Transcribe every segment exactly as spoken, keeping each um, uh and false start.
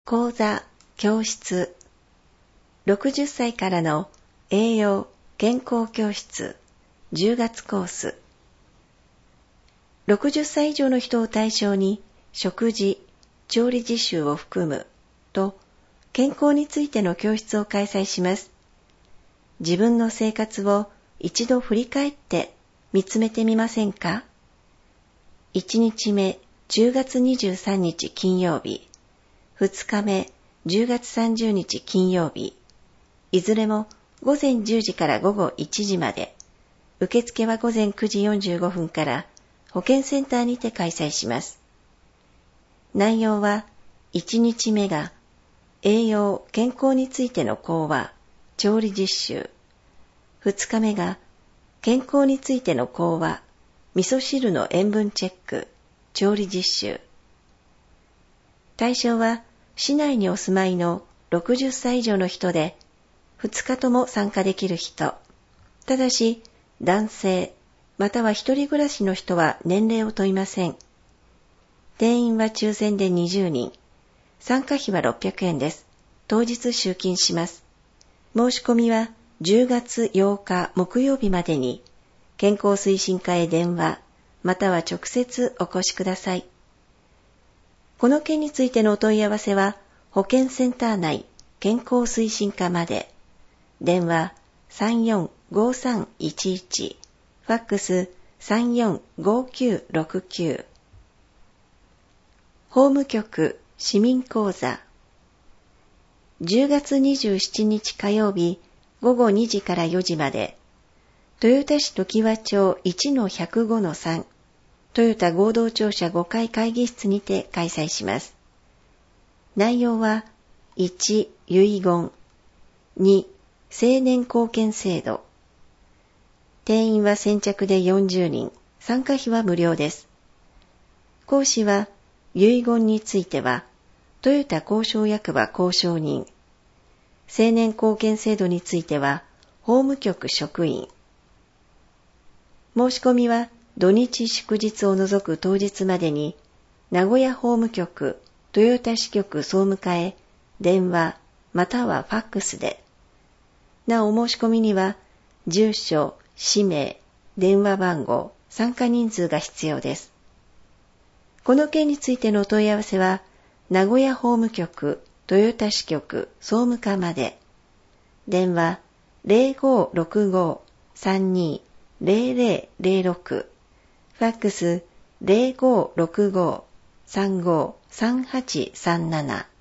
講座、教室、ろくじゅっさいからの栄養、健康教室、じゅうがつコース。ろくじゅっさい以上の人を対象に食事、調理実習を含むと健康についての教室を開催します。自分の生活を一度振り返って見つめてみませんか？いちにちめ、じゅうがつにじゅうさんにち金曜日、ふつかめ、じゅうがつさんじゅうにち金曜日、いずれもごぜんじゅうじからごごいちじまで、受付はごぜんくじよんじゅうごふんから保健センターにて開催します。内容はいちにちめが栄養・健康についての講話、調理実習。ふつかめが健康についての講話、味噌汁の塩分チェック、調理実習。対象は市内にお住まいのろくじゅっさい以上の人で、ふつかとも参加できる人。ただし、男性、または一人暮らしの人は年齢を問いません。定員は抽選でにじゅうにん。参加費はろっぴゃくえんです。当日集金します。申し込みはじゅうがつようか木曜日までに、健康推進課へ電話、または直接お越しください。この件についてのお問い合わせは、保健センター内健康推進課まで。電話さんよんごさんいちいち、ファックスさんよんごきゅうろくきゅう。法務局市民講座。じゅうがつにじゅうしちにち火曜日ごごにじからよじまで、豊田市常盤町 いちのひゃくごのさん、トヨタ合同庁舎ごかい会議室にて開催します。内容はいち、遺言、に、成年後見制度。定員は先着でよんじゅうにん、参加費は無料です。講師は、遺言については、豊田公証役場公証人。成年後見制度については、法務局職員。申し込みは、土日祝日を除く当日までに、名古屋法務局、豊田支局総務課へ電話またはファックスで。なお申し込みには、住所、氏名、電話番号、参加人数が必要です。この件についてのお問い合わせは、名古屋法務局、豊田支局総務課まで。電話ゼロごろくご さんに ゼロゼロゼロろく。ファックスゼロごろくご さんご さんはちさんなな。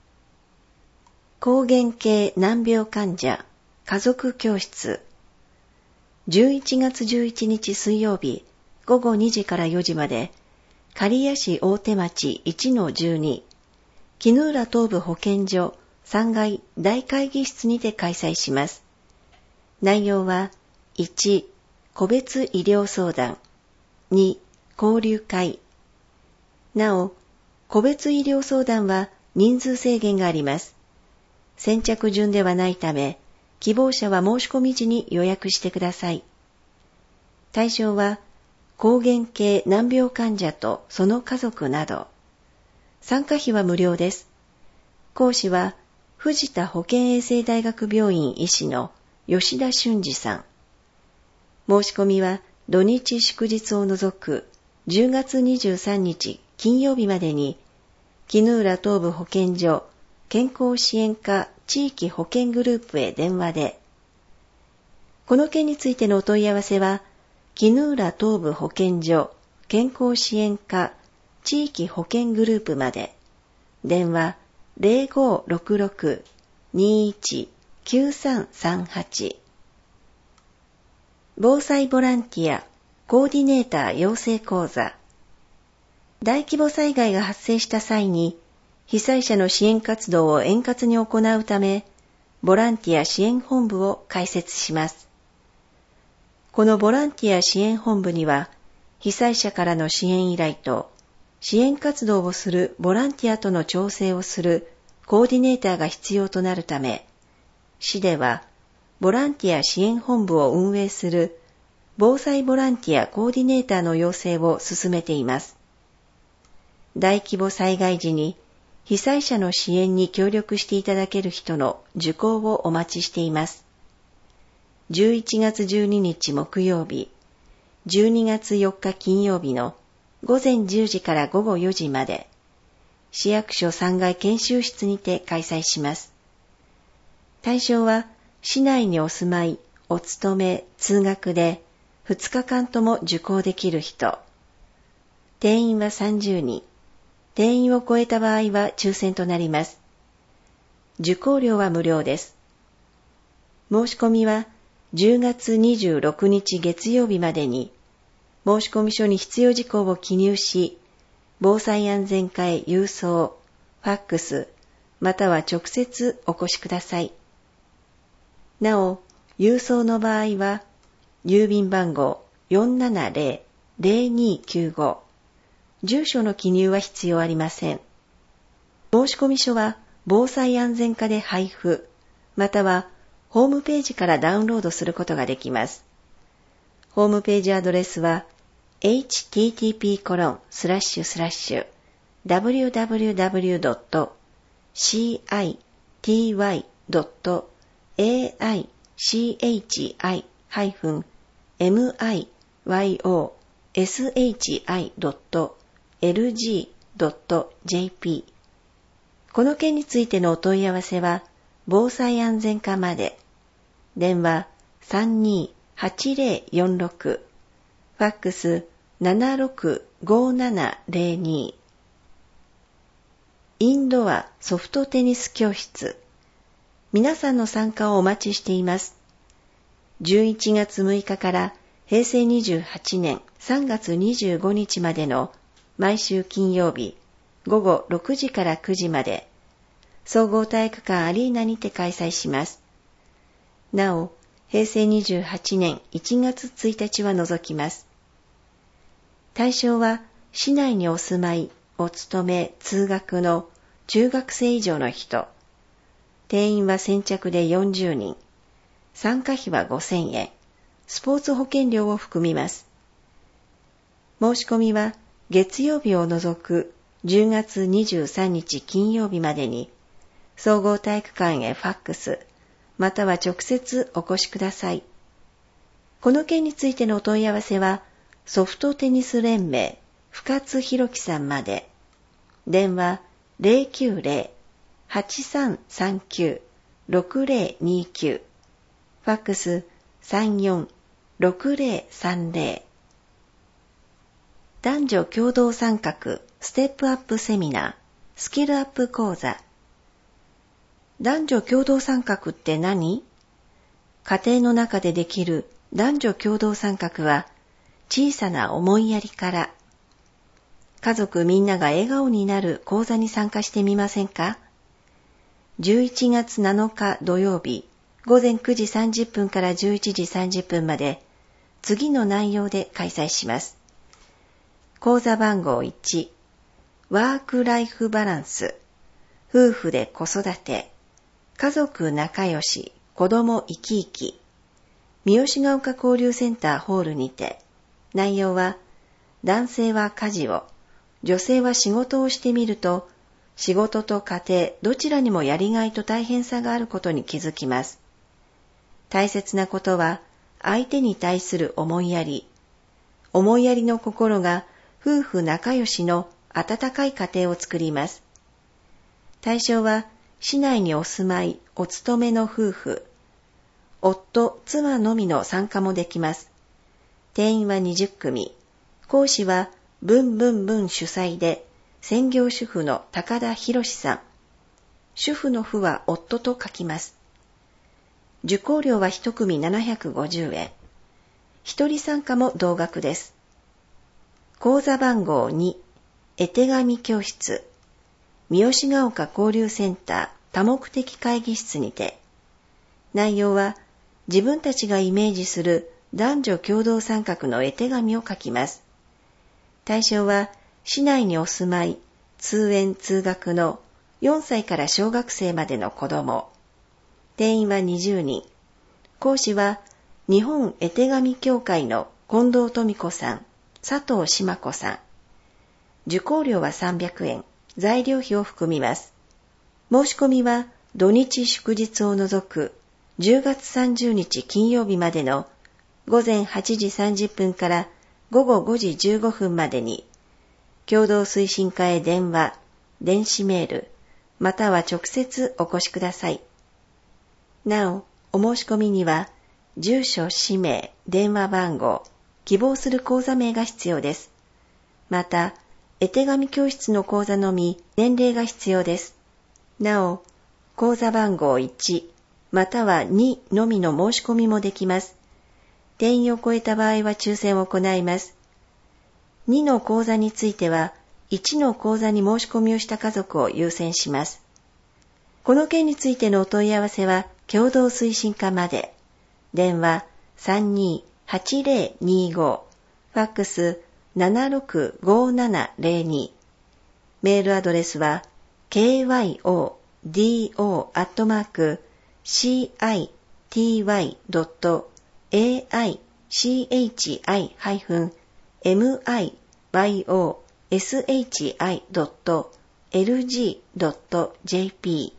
膠原系難病患者家族教室。じゅういちがつじゅういちにち水曜日ごごにじからよじまで、刈谷市大手町 いちのじゅうに、衣浦東部保健所さんがい大会議室にて開催します。内容はいち、個別医療相談、に、交流会。なお、個別医療相談は人数制限があります。先着順ではないため、希望者は申し込み時に予約してください。対象は、膠原系難病患者とその家族など。参加費は無料です。講師は、藤田保健衛生大学病院医師の吉田俊二さん。申し込みは、土日祝日を除くじゅうがつにじゅうさんにち金曜日までに、衣浦東部保健所健康支援課地域保健グループへ電話で。この件についてのお問い合わせは、衣浦東部保健所健康支援課地域保健グループまで。電話ゼロごろくろく にいち きゅうさんさんはち。防災ボランティアコーディネーター養成講座。大規模災害が発生した際に、被災者の支援活動を円滑に行うため、ボランティア支援本部を開設します。このボランティア支援本部には、被災者からの支援依頼と、支援活動をするボランティアとの調整をするコーディネーターが必要となるため、市では、ボランティア支援本部を運営する防災ボランティアコーディネーターの養成を進めています。大規模災害時に被災者の支援に協力していただける人の受講をお待ちしています。じゅういちがつじゅうににち木曜日、じゅうにがつよっか金曜日のごぜんじゅうじからごごよじまで、市役所さんがい研修室にて開催します。対象は、市内にお住まい、お勤め、通学で、ふつかかんとも受講できる人。定員はさんじゅうにん。定員を超えた場合は抽選となります。受講料は無料です。申し込みは、じゅうがつにじゅうろくにち月曜日までに、申込書に必要事項を記入し、防災安全課へ郵送、ファックス、または直接お越しください。なお、郵送の場合は、郵便番号 よんななぜろ ぜろにきゅうご、住所の記入は必要ありません。申込書は防災安全課で配布、またはホームページからダウンロードすることができます。ホームページアドレスは エイチティーティーピーコロンスラッシュスラッシュダブリューダブリューダブリュードットシーアイティーワイドットエーアイシーエイチアイハイフンエムアイワイオーエスエイチアイドットエルジードットジェーピー この件についてのお問い合わせは防災安全課まで。電話 さんにーはちぜろよんろく、ファックス ななろくごななぜろに。インドアソフトテニス教室。皆さんの参加をお待ちしています。じゅういちがつむいかからへいせいにじゅうはちねんさんがつにじゅうごにちまでの毎週金曜日ごごろくじからくじまで、総合体育館アリーナにて開催します。なお、へいせいにじゅうはちねんいちがつついたちは除きます。対象は、市内にお住まい、お勤め、通学の中学生以上の人。定員は先着でよんじゅうにん。参加費はごせんえん。スポーツ保険料を含みます。申し込みは、月曜日を除くじゅうがつにじゅうさんにち金曜日までに、総合体育館へファックス、または直接お越しください。この件についてのお問い合わせは、ソフトテニス連盟深津弘樹さんまで。電話 ゼロきゅうゼロ はちさんさんきゅう ろくゼロにきゅう、ファックス さんよんろくゼロさんゼロ。男女共同参画ステップアップセミナースキルアップ講座。男女共同参画って何？家庭の中でできる男女共同参画は小さな思いやりから、家族みんなが笑顔になる講座に参加してみませんか？じゅういちがつなのか土曜日ごぜんくじさんじゅっぷんからじゅういちじさんじゅっぷんまで次の内容で開催します。講座番号いち、ワークライフバランス、夫婦で子育て、家族仲良し、子供生き生き、三好ヶ丘交流センターホールにて、内容は、男性は家事を、女性は仕事をしてみると、仕事と家庭どちらにもやりがいと大変さがあることに気づきます。大切なことは、相手に対する思いやり、思いやりの心が夫婦仲良しの温かい家庭を作ります。対象は、市内にお住まい、お勤めの夫婦、夫、妻のみの参加もできます。定員はにじゅっくみ。講師は、ブンブンブン主催で、専業主婦の高田博さん。主婦の婦は夫と書きます。受講料は一組ななひゃくごじゅうえん。一人参加も同額です。講座番号に、絵手紙教室。三好ヶ丘交流センター多目的会議室にて、内容は自分たちがイメージする男女共同参画の絵手紙を書きます。対象は市内にお住まい、通園通学のよんさいから小学生までの子供。定員はにじゅうにん。講師は日本絵手紙協会の近藤富子さん、佐藤島子さん。受講料はさんびゃくえん。 材料費を含みます。申し込みは土日祝日を除くじゅうがつさんじゅうにち金曜日までのごぜんはちじさんじゅっぷんからごごごじじゅうごふんまでに、共同推進課へ電話、電子メール、または直接お越しください。なお、お申し込みには、住所、氏名、電話番号、希望する講座名が必要です。また、絵手紙教室の講座のみ、年齢が必要です。なお、講座番号いち、またはにのみの申し込みもできます。定員を超えた場合は抽選を行います。にの講座については、いちの講座に申し込みをした家族を優先します。この件についてのお問い合わせは、共同推進課まで。電話 さんにーはちぜろにご、ファックス ななろくごななぜろに、メールアドレスは ケーワイオーディーオー アットマーク シーアイティーワイ ドット エーアイシーエイチアイ ハイフン エムアイワイオーエスエイチアイ ドット エルジー ドット ジェーピ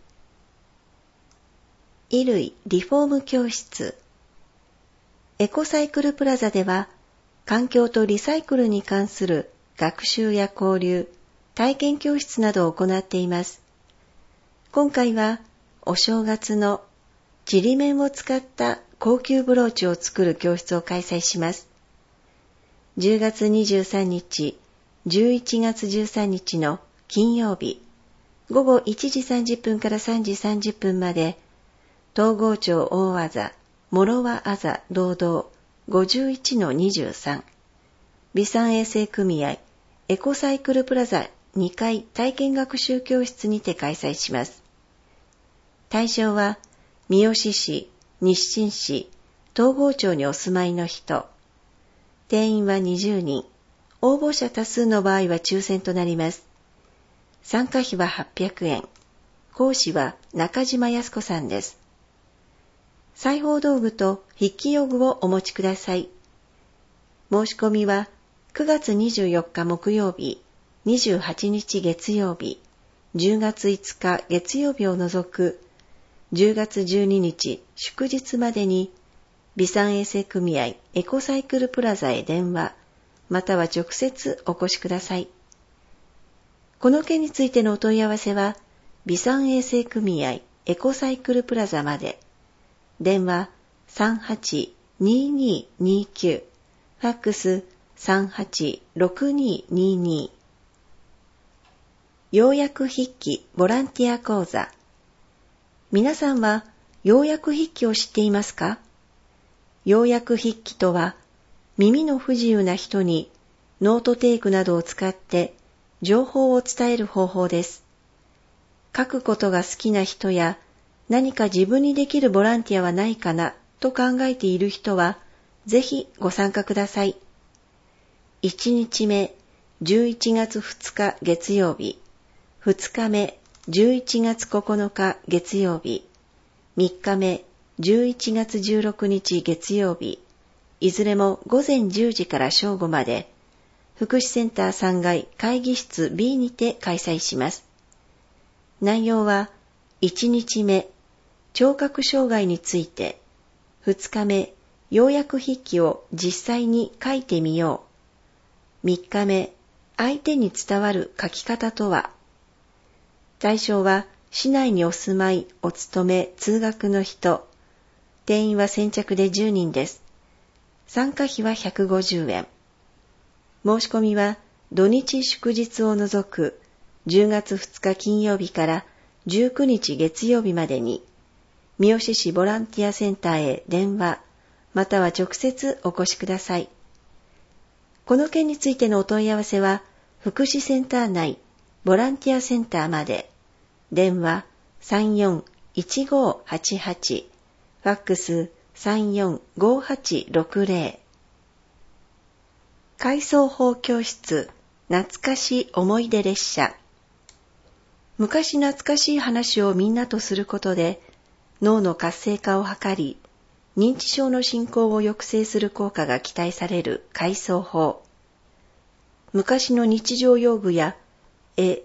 ー。衣類リフォーム教室。エコサイクルプラザでは、環境とリサイクルに関する学習や交流、体験教室などを行っています。今回は、お正月のちりめんを使った高級ブローチを作る教室を開催します。じゅうがつにじゅうさんにち、じゅういちがつじゅうさんにちの金曜日、ごごいちじさんじゅっぷんからさんじさんじゅっぷんまで、東郷町大あざ、諸和あざ道道 ごじゅういちのにじゅうさん、備産衛生組合エコサイクルプラザにかい体験学習教室にて開催します。対象は、三好市、日清市、東郷町にお住まいの人。定員はにじゅうにん。応募者多数の場合は抽選となります。参加費ははっぴゃくえん。講師は中島康子さんです。裁縫道具と筆記用具をお持ちください。申し込みはくがつにじゅうよっか木曜日、にじゅうはちにち月曜日、じゅうがついつか月曜日を除くじゅうがつじゅうににち祝日までに、備産衛生組合エコサイクルプラザへ電話、または直接お越しください。この件についてのお問い合わせは、備産衛生組合エコサイクルプラザまで。電話 さんはちにーにーにーきゅう、ファックス さんはちろくにーにーにー。要約筆記ボランティア講座。皆さんは要約筆記を知っていますか？要約筆記とは、耳の不自由な人にノートテイクなどを使って情報を伝える方法です。書くことが好きな人や、何か自分にできるボランティアはないかなと考えている人は、ぜひご参加ください。いちにちめ、じゅういちがつふつか月曜日、ふつかめ、じゅういちがつここのか月曜日、みっかめ、じゅういちがつじゅうろくにち月曜日、いずれもごぜんじゅうじから正午まで、福祉センターさんがい会議室 ビー にて開催します。内容は、いちにちめ、聴覚障害について、ふつかめ、要約筆記を実際に書いてみよう。みっかめ、相手に伝わる書き方とは。対象は、市内にお住まい、お勤め、通学の人。定員は先着でじゅうにんです。参加費はひゃくごじゅうえん。申し込みは、土日祝日を除くじゅうがつふつか金曜日からじゅうくにち月曜日までに、三好市ボランティアセンターへ電話、または直接お越しください。この件についてのお問い合わせは、福祉センター内、ボランティアセンターまで、電話 さんよんいちごはちはち、ファックス さんよんごはちろくぜろ。回想法教室、懐かしい思い出列車。昔懐かしい話をみんなとすることで、脳の活性化を図り、認知症の進行を抑制する効果が期待される回想法。昔の日常用具や絵、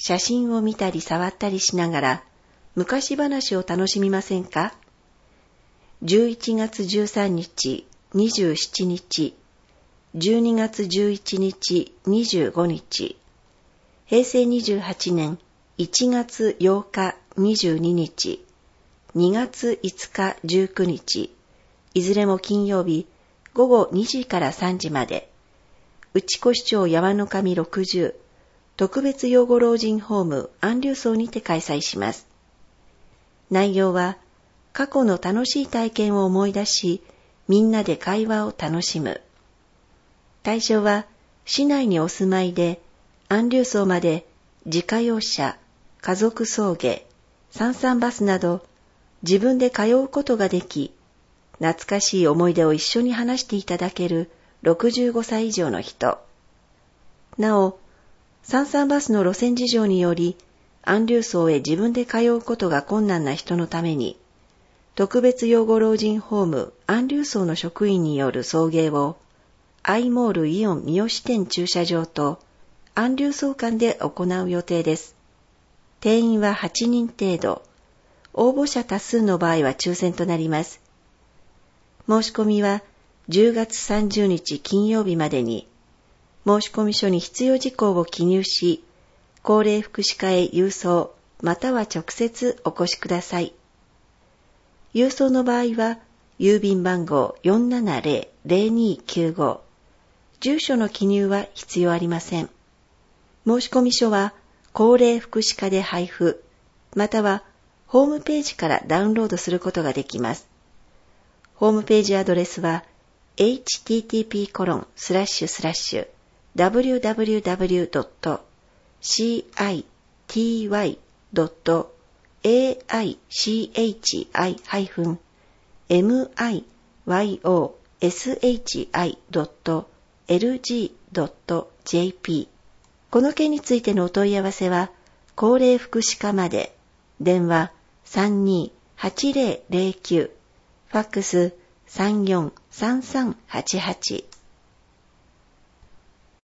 写真を見たり触ったりしながら昔話を楽しみませんか？じゅういちがつじゅうさんにち、にじゅうしちにち、じゅうにがつじゅういちにち、にじゅうごにち、へいせいにじゅうはちねんいちがつようか、にじゅうににち、にがついつか、じゅうくにち、いずれも金曜日、ごごにじからさんじまで、内子市長山の神ろくじゅう、特別養護老人ホーム安隆荘にて開催します。内容は、過去の楽しい体験を思い出し、みんなで会話を楽しむ。対象は、市内にお住まいで、安隆荘まで自家用車、家族送迎、三々バスなど、自分で通うことができ、懐かしい思い出を一緒に話していただけるろくじゅうごさい以上の人。なお、三々バスの路線事情により、安隆荘へ自分で通うことが困難な人のために、特別養護老人ホーム安隆荘の職員による送迎を、アイモールイオン三好店駐車場と安隆荘間で行う予定です。定員ははちにん程度。応募者多数の場合は抽選となります。申し込みはじゅうがつさんじゅうにち金曜日までに、申込書に必要事項を記入し、高齢福祉課へ郵送または直接お越しください。郵送の場合は、郵便番号 よんななぜろ ぜろにきゅうご、住所の記入は必要ありません。申込書は高齢福祉課で配布、またはホームページからダウンロードすることができます。ホームページアドレスは エイチティーティーピーコロンスラッシュスラッシュダブリューダブリューダブリュードットシーアイティーワイドットエーアイシーエイチアイハイフンエムアイワイオーエスエイチアイドットエルジードットジェーピー。この件についてのお問い合わせは、高齢福祉課まで、電話 さんにーはちぜろぜろきゅう、ファックス さんよんさんさんはちはち。